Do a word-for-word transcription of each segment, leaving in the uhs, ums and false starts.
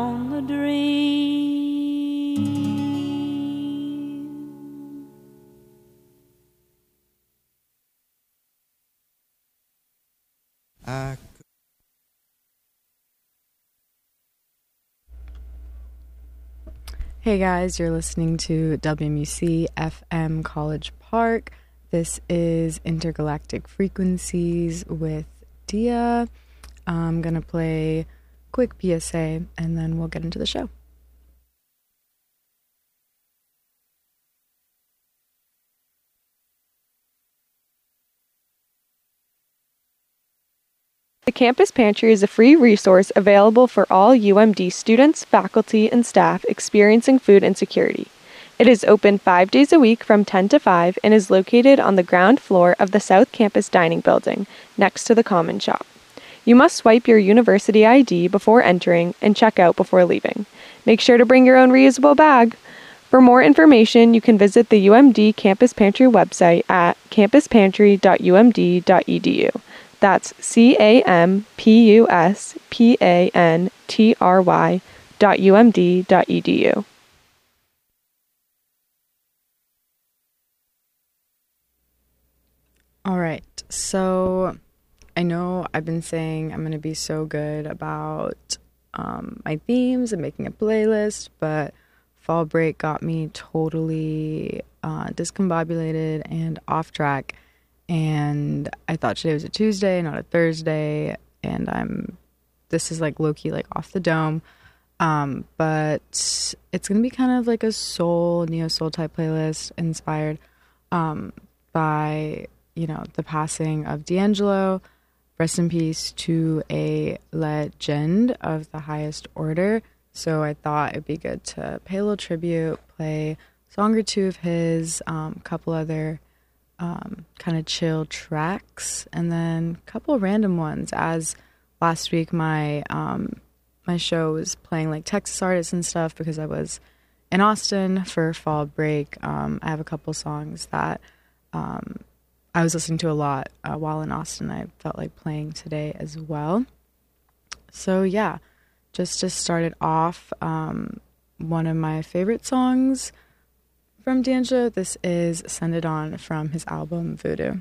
on a dream. I Hey guys, you're listening to W M U C F M College Park. This is Intergalactic Frequencies with Dia. I'm going to play quick P S A and then we'll get into the show. The Campus Pantry is a free resource available for all U M D students, faculty, and staff experiencing food insecurity. It is open five days a week from ten to five and is located on the ground floor of the South Campus Dining Building, next to the Common Shop. You must swipe your university I D before entering and check out before leaving. Make sure to bring your own reusable bag. For more information, you can visit the U M D Campus Pantry website at campus pantry dot u m d dot e d u. That's C A M P U S P A N T R Y dot U M D dot E D U. All right, so I know I've been saying I'm going to be so good about um, my themes and making a playlist, but fall break got me totally uh, discombobulated and off track. And I thought today was a Tuesday, not a Thursday. And I'm, this is like low-key, like off the dome. Um, but it's going to be kind of like a soul, neo-soul type playlist inspired um, by, you know, the passing of D'Angelo. Rest in peace to a legend of the highest order. So I thought it'd be good to pay a little tribute, play a song or two of his, um, a couple other Um, kind of chill tracks, and then a couple random ones. As last week my um, my show was playing like Texas artists and stuff because I was in Austin for fall break. Um, I have a couple songs that um, I was listening to a lot uh, while in Austin. I felt like playing today as well. So yeah, just to start it off, um, one of my favorite songs from D'Angelo, this is Send It On from his album Voodoo.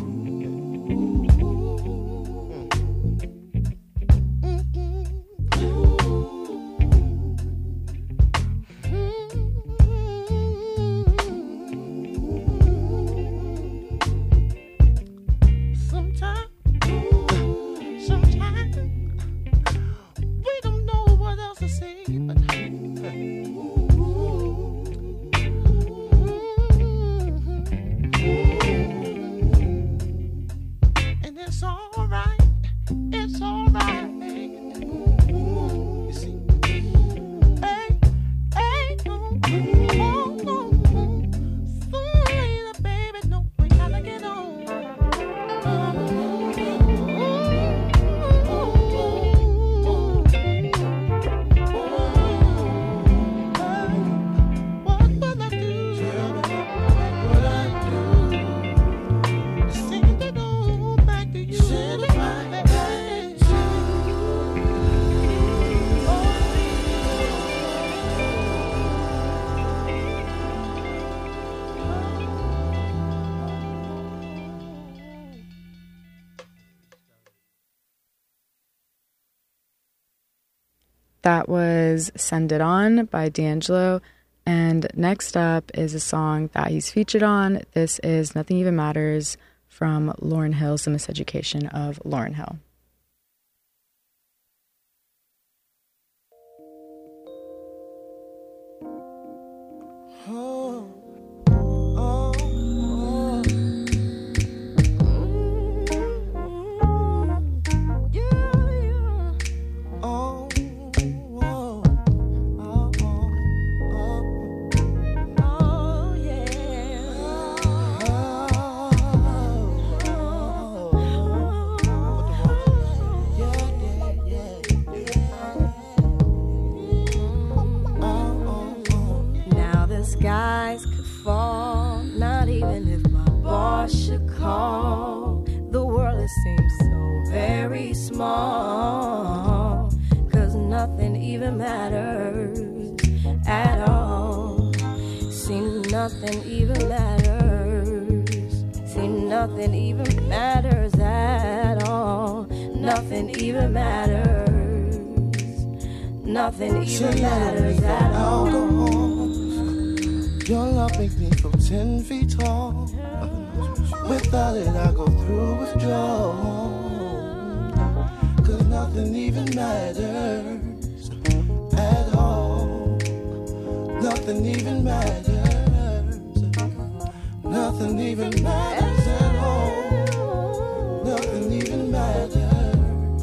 That was Send It On by D'Angelo. And next up is a song that he's featured on. This is Nothing Even Matters from Lauryn Hill's The Miseducation of Lauryn Hill. Skies could fall, not even if my boss should call. The world, it seems so very small, 'cause nothing even matters at all. See, nothing even matters. See, nothing even matters at all. Nothing even matters. Nothing even matters at all. Your love makes me feel ten feet tall. Without it, I go through withdrawal. 'Cause nothing even matters at all. Nothing even matters. Nothing even matters at all. Nothing even matters.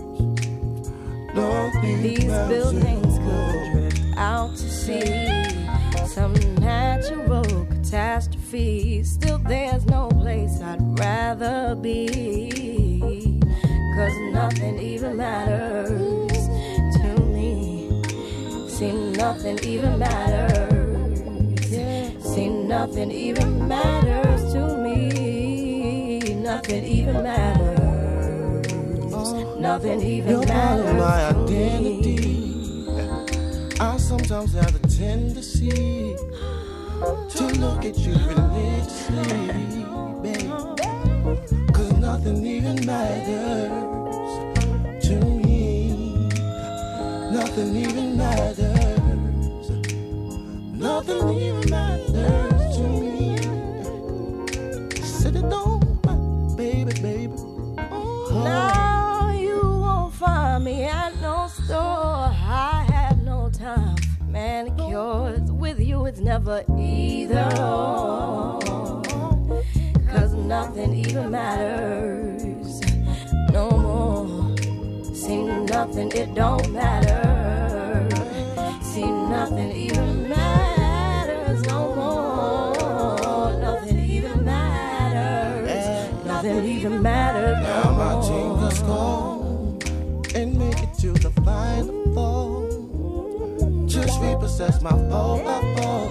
Nothing These matters buildings could drift out to sea. Some natural catastrophe. Still there's no place I'd rather be. 'Cause nothing even matters to me. See, nothing even matters. See, nothing even matters to me. Nothing even matters. Nothing even You're part of matters my to identity. me. I sometimes have a tendency to look at you religiously, babe. 'Cause nothing even matters to me. Nothing even matters. Nothing even matters to me. Sit it on, baby, baby. Oh. Now you won't find me at no store. I have no time for manicures. With you it's never either or. 'Cause nothing even matters no more. See, nothing, it don't matter. See, nothing even matters no more. Nothing even matters. Nothing even matters no Now my more. team just go and make it to the final four. Just repossess my whole life.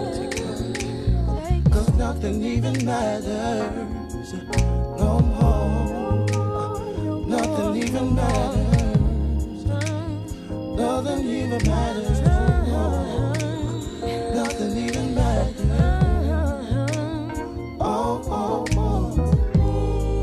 'Cause nothing even matters no more. Nothing even matters. Nothing even matters no more. Nothing even matters. Oh, oh, oh.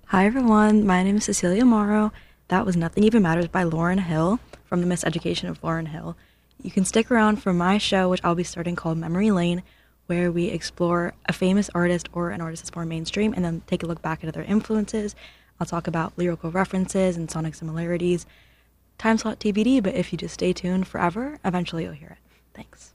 Hi everyone, my name is Cecilia Morrow. That was Nothing Even Matters by Lauryn Hill from the Miseducation of Lauryn Hill. You can stick around for my show, which I'll be starting, called Memory Lane, where we explore a famous artist or an artist that's more mainstream and then take a look back at their influences. I'll talk about lyrical references and sonic similarities. Time slot T B D, but if you just stay tuned forever, eventually you'll hear it. Thanks.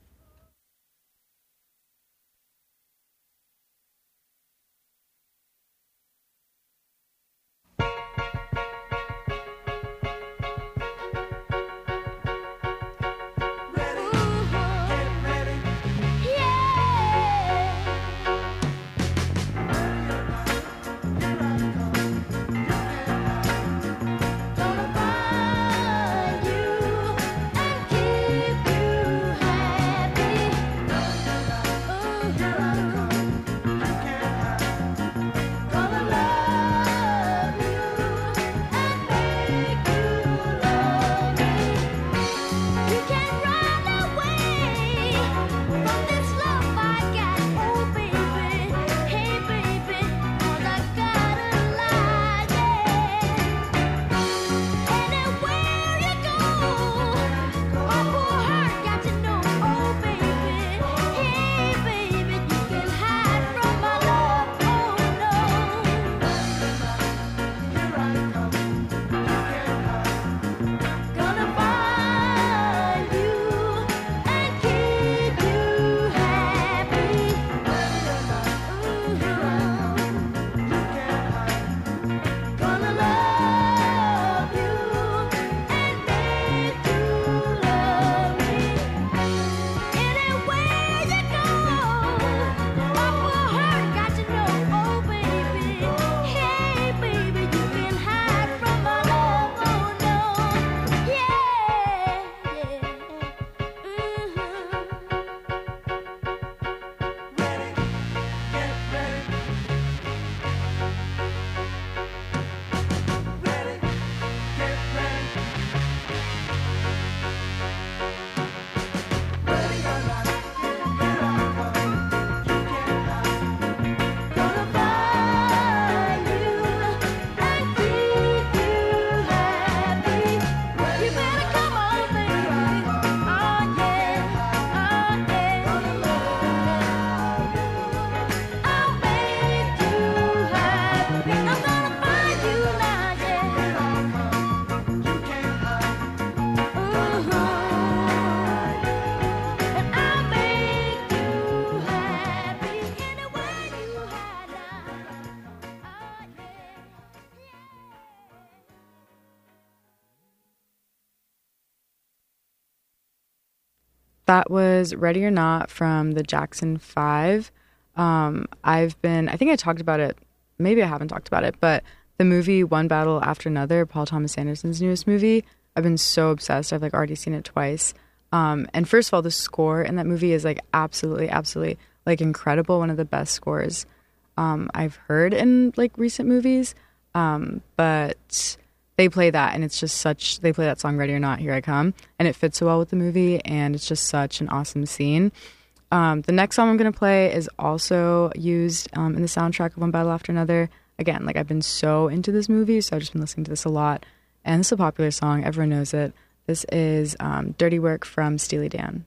That was Ready or Not from the Jackson Five. Um, I've been, I think I talked about it, maybe I haven't talked about it, but the movie One Battle After Another, Paul Thomas Anderson's newest movie, I've been so obsessed. I've like already seen it twice. Um, and first of all, the score in that movie is like absolutely, absolutely like incredible. One of the best scores um, I've heard in like recent movies. Um, but they play that and it's just such, they play that song Ready or Not, Here I Come, and it fits so well with the movie and it's just such an awesome scene. Um, the next song I'm going to play is also used um, in the soundtrack of One Battle After Another. Again, like I've been so into this movie, so I've just been listening to this a lot. And it's a popular song. Everyone knows it. This is um, Dirty Work from Steely Dan.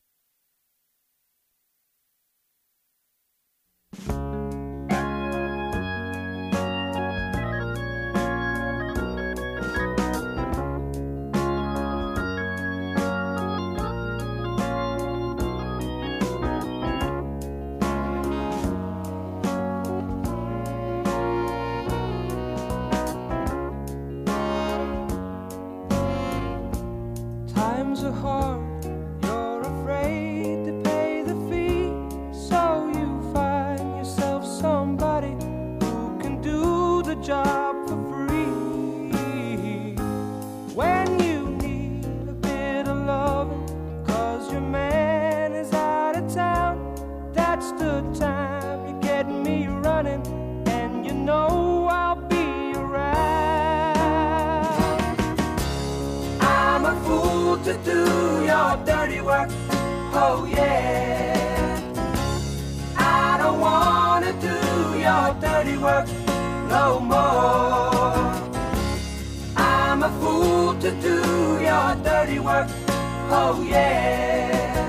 Times are hard, you're afraid to pay the fee, so you find yourself somebody who can do the job for free. When you need a bit of loving, cause your man is out of town, that's the time you get me running, and you know I'll be around. I'm a fool to do your dirty work, oh yeah. I don't wanna do your dirty work no more. fool to do your dirty work. Oh yeah.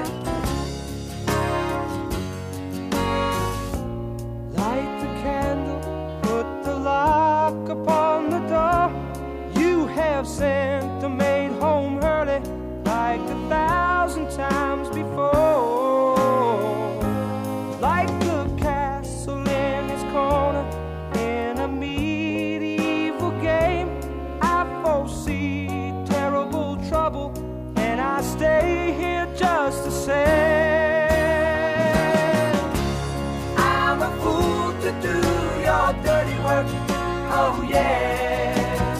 Light the candle, put the lock upon the door. You have sent the maid home early like a thousand times before. Like the castle in its corner in a medieval game, I foresee terrible trouble, and I stay here just the same. I'm a fool to do your dirty work. Oh yeah.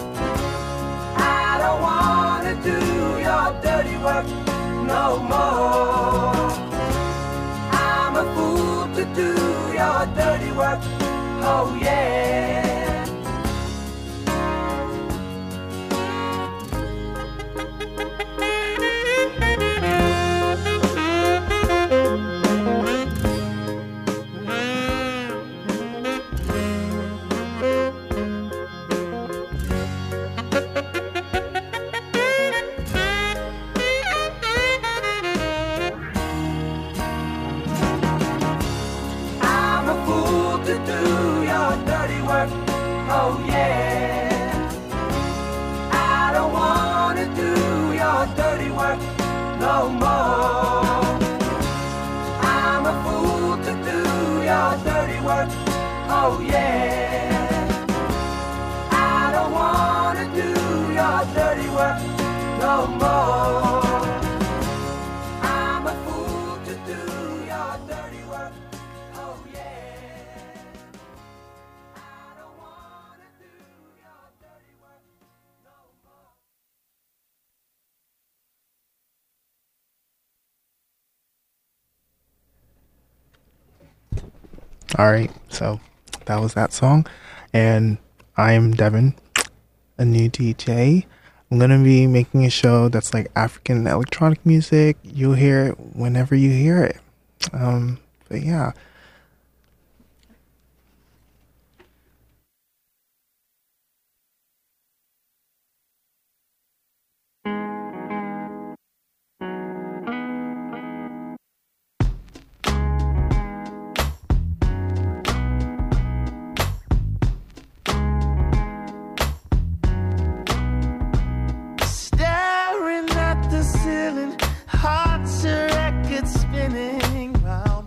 I don't wanna do your dirty work no more. I'm a fool to do your dirty work. Oh yeah. Oh yeah. I don't wanna do your dirty work no more. I'm a fool to do your dirty work. Oh yeah. I don't wanna do your dirty work no more. I'm a fool to do your dirty work. Oh yeah. All right, so that was that song, and I'm Devin, a new D J. I'm gonna be making a show that's like African electronic music. You'll hear it whenever you hear it. Um, but yeah. Hearts a record spinning round.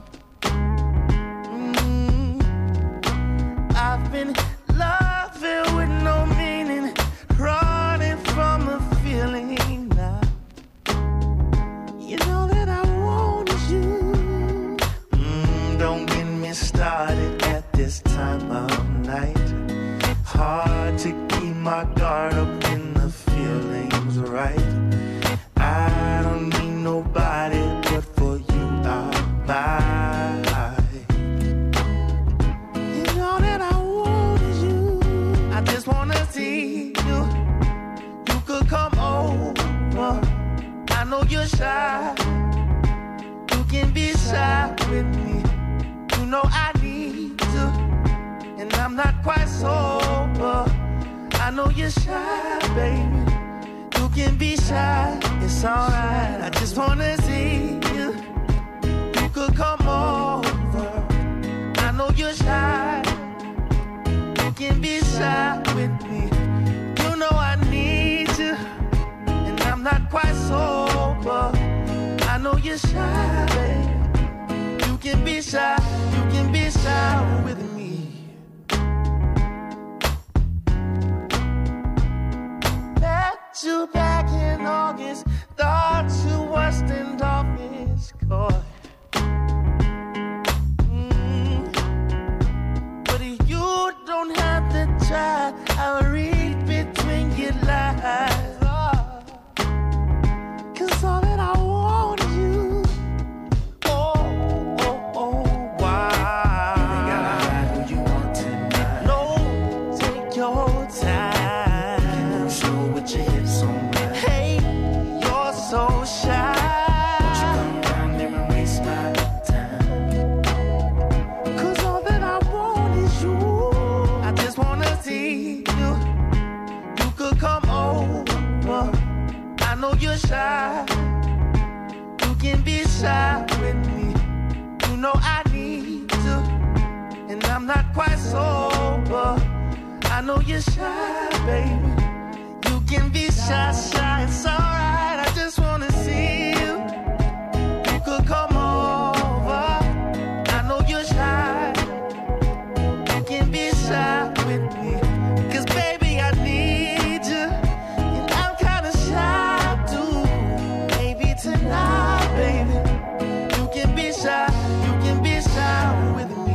Mm. I've been loving with no meaning, running from a feeling now. You know that I want you. Mm, don't get me started at this time of night. Hard to keep my guard up when the feeling's right. I don't need nobody but for you are mine. You know that I want you. I just wanna see you. You could come over. I know you're shy. You can be shy with me. You know I need to, and I'm not quite sober. I know you're shy, baby. You can be shy, it's alright. I just wanna see you. You could come over. I know you're shy. You can be shy with me. You know I need you, and I'm not quite sober. I know you're shy, baby. You can be shy. You can be shy with me. You back in August, thought you was in office court. Mm. But you don't have to try. I'll read between your lines. Oh. Cause all that I want is you. Oh, oh, oh, why? You ain't gotta hide who you want tonight. No, take your time. Hey, you're so shy. Won't you come down there and you're shy. You can be shy with me. You know I need to, and I'm not quite sober. I know you're shy, baby. You can be shy, shy. It's alright. I just wanna see you. You could come over. I know you're shy. You can be shy with me. 'Cause baby, I need you. And I'm kinda shy too. Maybe tonight, baby. You can be shy. You can be shy with me.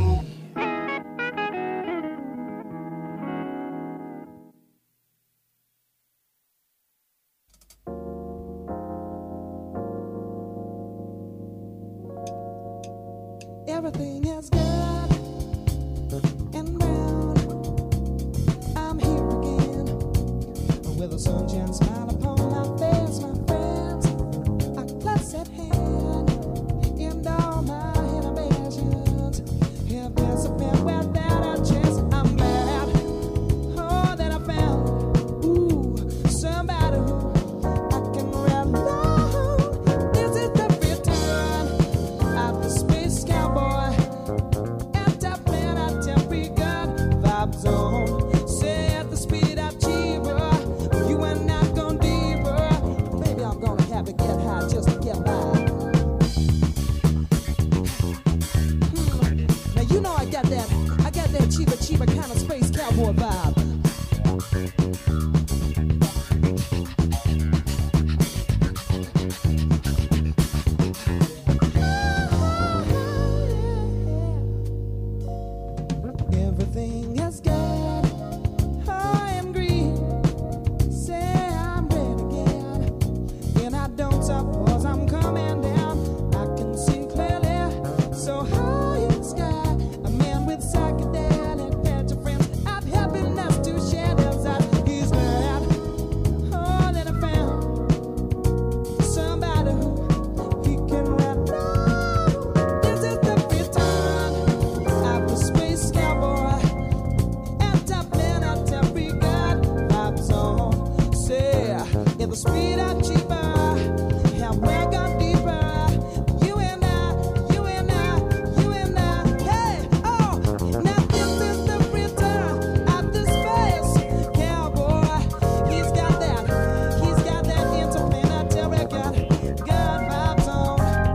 Everything is good and round. I'm here again with a sunshine smile upon my face. My friends are close at hand, and all my inhibitions have disappeared without a chance. I'm glad, oh, that I found, ooh, somebody who I can rely on. This is the return of the space cowboy. And up man, I tell me good vibes on. Say at the speed of cheaper, you and I gone deeper. Maybe I'm gonna have to get high just to get by. Hmm. Now you know I got that, I got that cheaper, cheaper kind of space cowboy vibe. Everything is good. I am green. Say I'm red again. And I don't suppose I'm coming down. I can see clearly. So high in the sky. A man with psychedelic patch of friends. I've happiness to share those eyes. He's glad. Oh, that I found somebody who he can rely on. This is the return of the space cowboy. And top man, I tell me God vibes on. Say, if the speed up cheaper, have we gone deeper? You and I, you and I, you and I. Hey, oh, now this is the return of the space cowboy. He's got that, he's got that interplanetary God, God vibes on.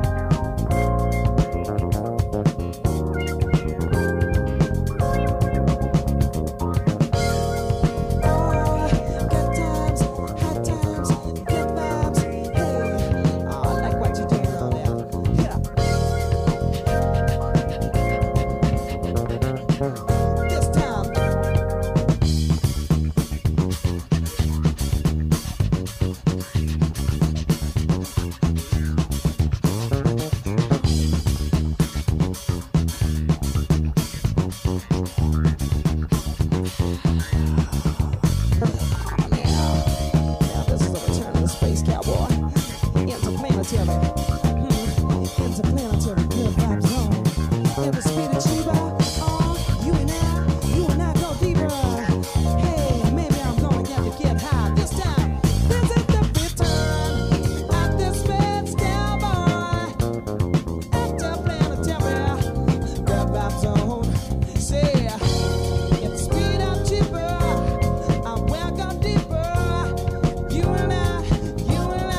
Good times, hot times, good vibes. Hey, oh, I like what you're doing on there. Yeah. This time. Now this is the return of the space cowboy. Interplanetary. Hmm. Interplanetary good vibes on. In the speed of Chiba. Oh, you and I, you and I go deeper. Hey, maybe I'm gonna get to get high this time. This is the return of the space cowboy. Interplanetary good vibes on. Say, if the speed of cheaper, I'm well gone deeper. You and I, you and I.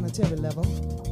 interplanetary level.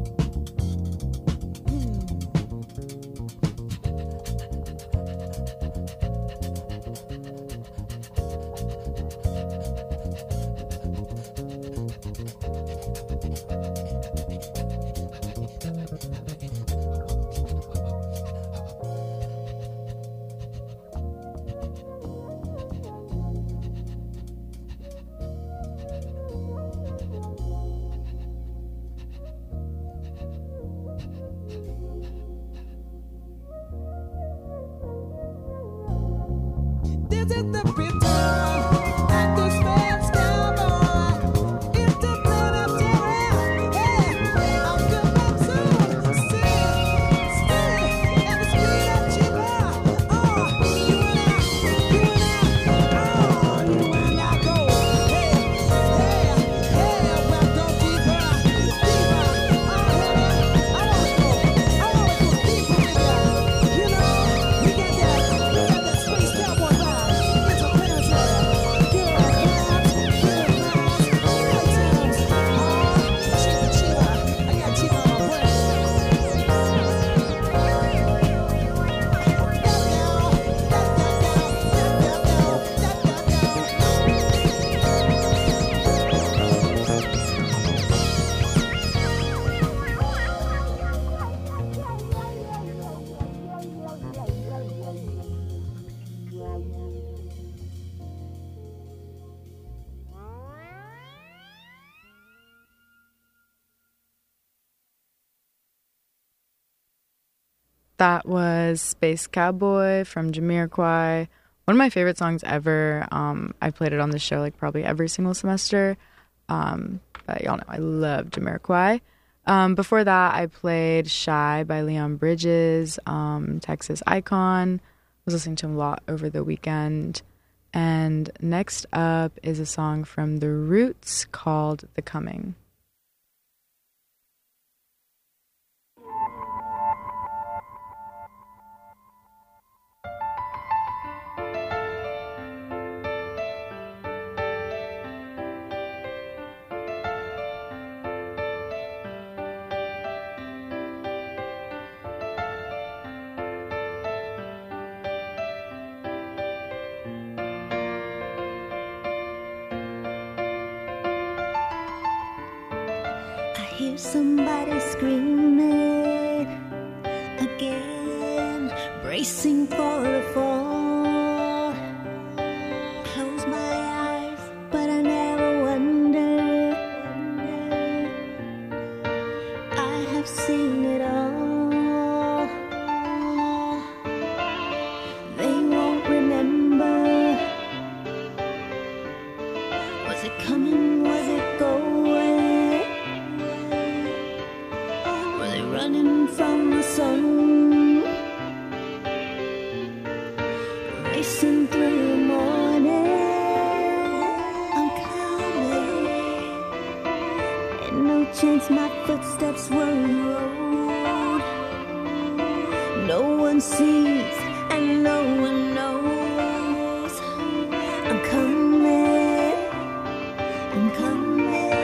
This is the return at the space cowboy. Interplanetary. Yeah, I'll come back soon. Still, still, and the speed of cheaper. Oh, you and I, you and I. Oh, you and I go. Hey, hey, hey, well, go deeper, deeper. Oh, I wanna go, I wanna go deeper with ya. You know, we got that, we got that space cowboy vibe. That was Space Cowboy from Jamiroquai. One of my favorite songs ever. Um, I played it on the show like probably every single semester. Um, but y'all know I love Jamiroquai. Um, before that, I played Shy by Leon Bridges, um, Texas Icon. Was listening to him a lot over the weekend. And next up is a song from The Roots called The Coming. Hear somebody screaming again, bracing for the fall. Close my eyes, but I never wonder. I have seen it all. They won't remember. Was it coming? Was it going? Running from the sun, racing through the morning. I'm coming, and no chance my footsteps will erode. No one sees and no one knows. I'm coming, I'm coming.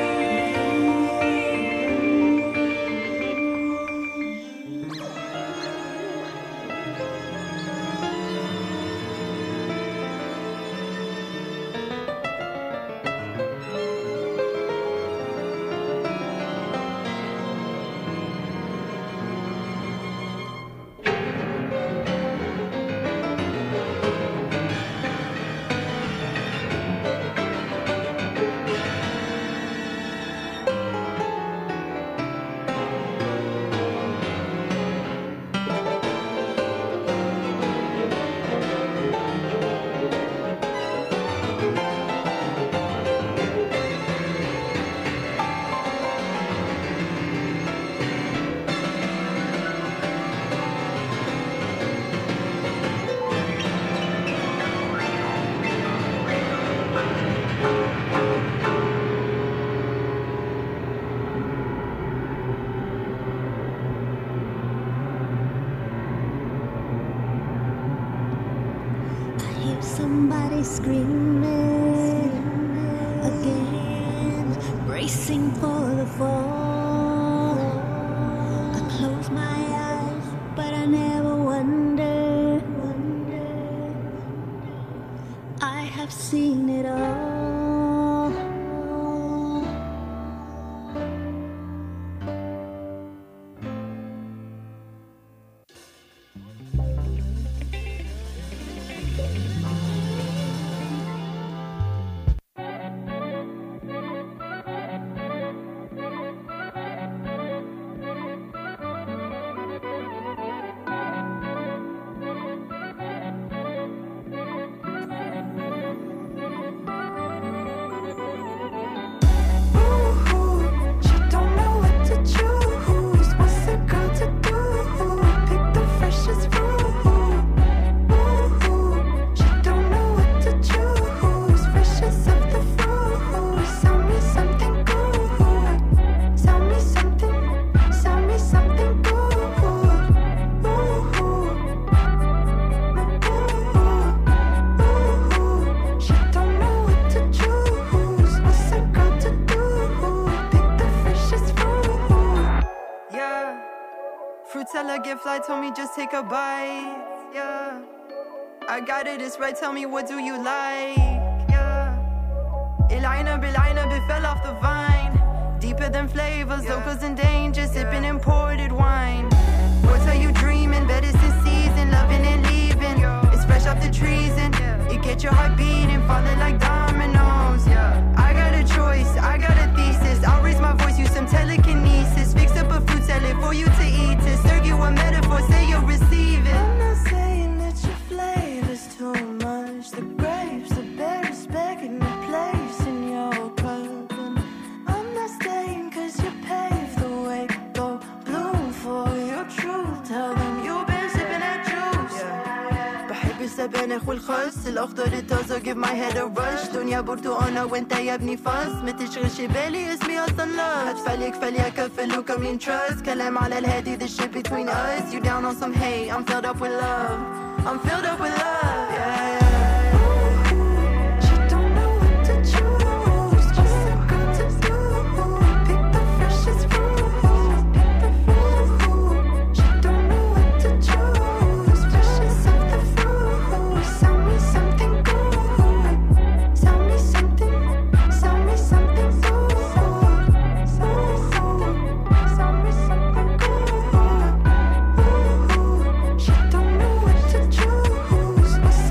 Somebody screaming again, bracing for the fall. I have seen it all. Fly told me just take a bite, yeah. I got it, it's right, tell me what do you like, yeah. العنب العنب it fell off the vine. Deeper than flavors, yeah. Locals in danger, sipping yeah. imported wine. What are you dreaming? Better since season, loving and leaving. Yeah. It's fresh off the trees and yeah. It get your heart beating, falling like dominoes, yeah. I got a choice, I got a thesis. I'll raise my voice, use some telekinesis. Fix up a fruit salad for you to eat it. Serve you a metaphor, say you'll receive it. I'm not saying that your flavor's too much. The grapes, the berries begging a place in your cup. And I'm not staying cause you paved the way. Go bloom for your truth. Tell them you've been sipping that juice. Yeah. بحب السبانخ والخس الأخضر الطازة. Give my head a rush. دنيا برتقانة وانت يا ابني فاس. ما تشغلش بالي اسمي أصلا لا. هتفلي كفلي أكفل وكمين trust. كلام على الهادي the shit between us. You down on some hate. I'm filled up with love. I'm filled up with love. Yeah, yeah. She don't know what to choose.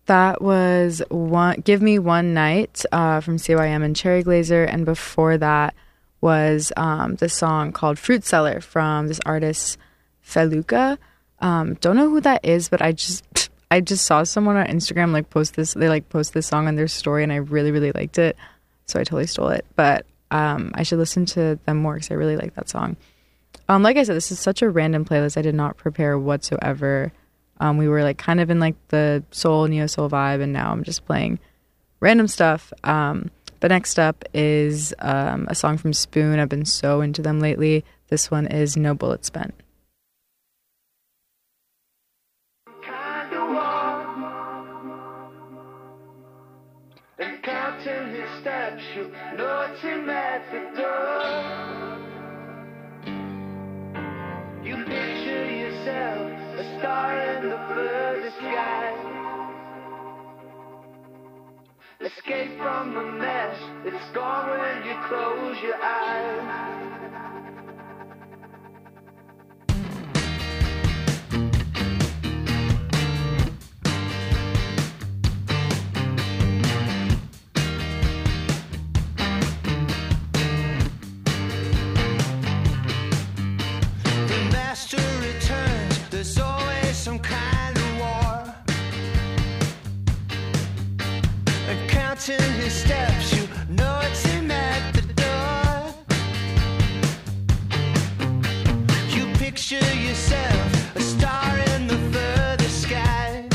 That was one. Give Me One Night uh, from C Y M and Cherry Glazer, and before that was um, the song called Fruit Cellar from this artist Feluca. Um, don't know who that is, but I just I just saw someone on Instagram like post this. They like post this song on their story, and I really really liked it, so I totally stole it. But um, I should listen to them more because I really like that song. Um, like I said, this is such a random playlist. I did not prepare whatsoever. Um, we were like kind of in like the soul, neo soul vibe, and now I'm just playing random stuff. Um, but next up is um, a song from Spoon. I've been so into them lately. This one is No Bullet Spent. And counting his steps, you know it's him at the door. You picture yourself a star in the furthest sky. Escape from the mess, it's gone when you close your eyes. There's always some kind of war. And counting his steps, you know it's him at the door. You picture yourself a star in the furthest sky.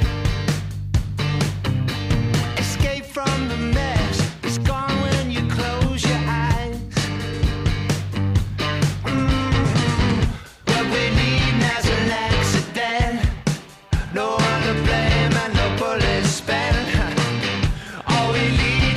Escape from the mess, it's gone when you close your eyes. Mm-hmm. What we need now's an accident. No one to blame and no bullets spent. All we need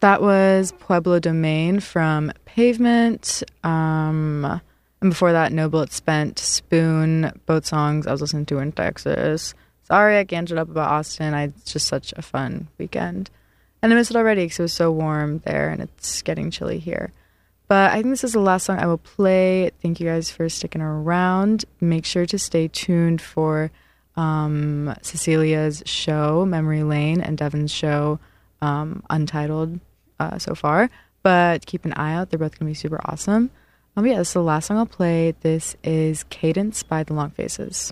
That was Pueblo Domain from Pavement. Um, and before that, No Bullet Spent, Spoon, both songs I was listening to in Texas. Sorry I can't shut up about Austin. I, it's just such a fun weekend. And I miss it already because it was so warm there and it's getting chilly here. But I think this is the last song I will play. Thank you guys for sticking around. Make sure to stay tuned for um, Cecilia's show, Memory Lane, and Devin's show, um, Untitled. Uh, so far, but keep an eye out. They're both going to be super awesome. Um, yeah, this is the last song I'll play. This is Cadence by The Long Faces.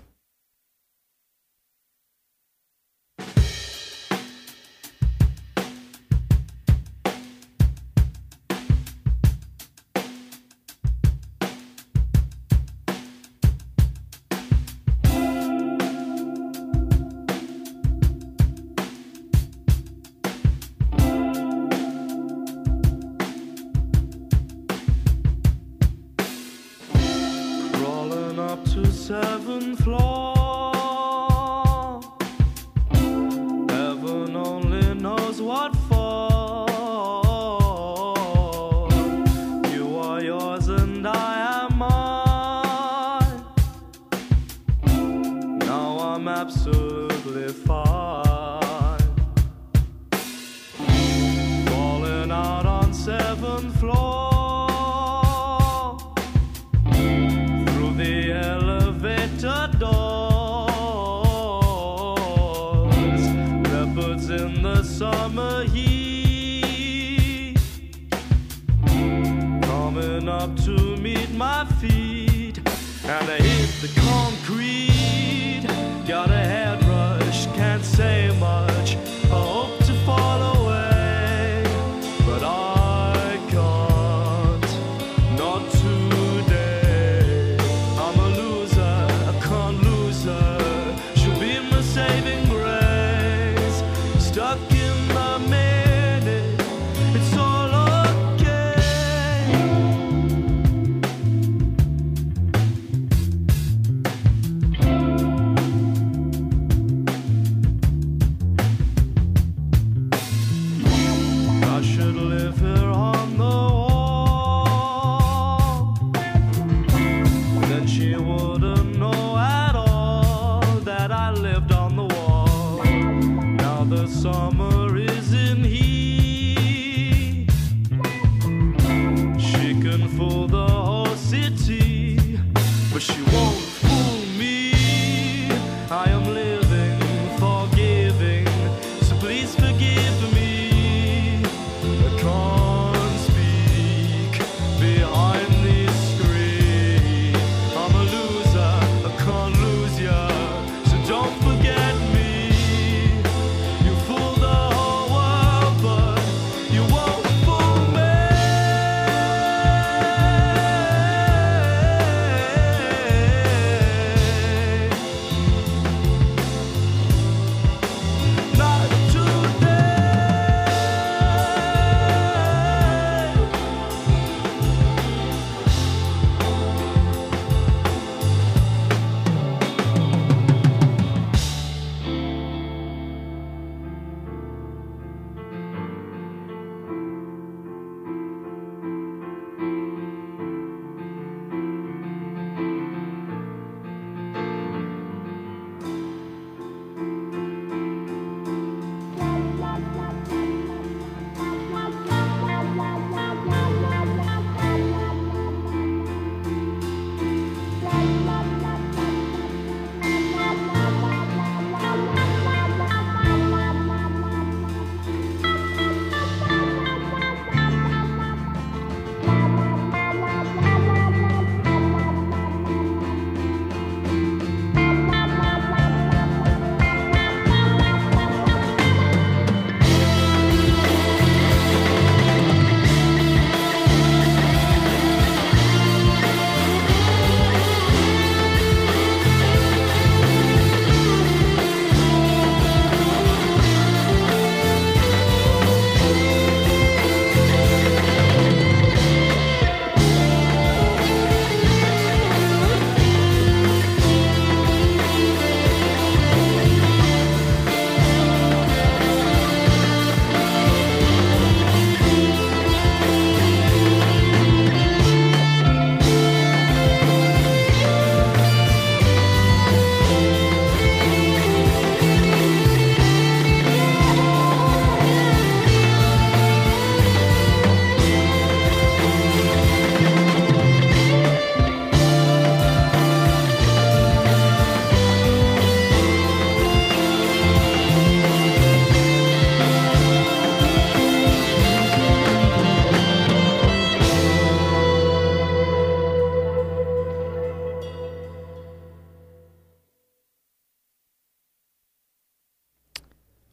Seventh floor, heaven only knows what for. You are yours and I am mine. Now I'm absolutely fine. Falling out on seventh floor. Doors, leopards in the summer heat, coming up to meet my feet, and I hit the concrete. Got a head rush, can't say much. I hope to fall away, but I can't, not today. I'm a loser, I can't lose her. She'll be my saving grace. Stuck in the minute, it's all okay. I should live here on the wall, then she wouldn't know at all that I lived on the wall. Now the summer is in heat, she can fool the whole city, but she won't fool me. I am living, forgiving, so please forgive me. I can't speak behind this screen. I'm a loser, I can't lose ya, so don't forget me. You fool the whole world, but you won't fool me.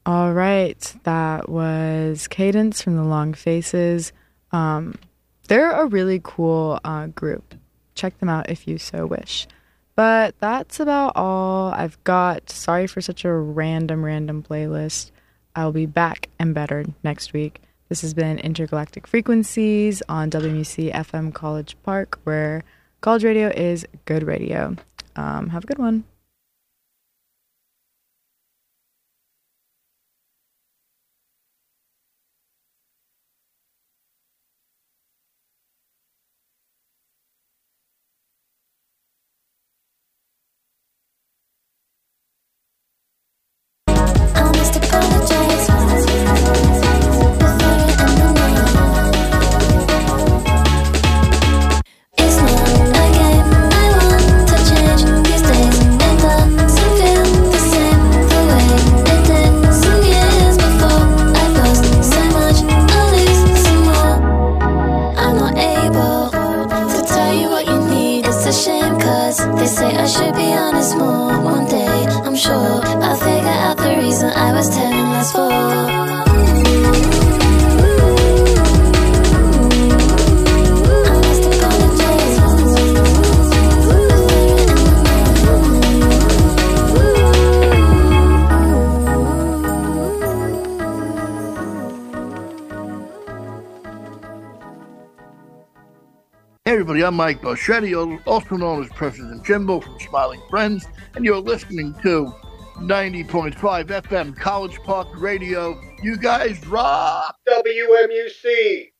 All right, that was Cadence from the Long Faces. Um, they're a really cool uh, group. Check them out if you so wish. But that's about all I've got. Sorry for such a random, random playlist. I'll be back and better next week. This has been Intergalactic Frequencies on W M U C F M College Park, where college radio is good radio. Um, have a good one. They say I should be honest more. One day, I'm sure I'll figure out the reason I was telling lies for. Hey everybody, I'm Mike Boschetti, also known as President Jimbo from Smiling Friends, and you're listening to ninety point five F M College Park Radio. You guys rock! W M U C!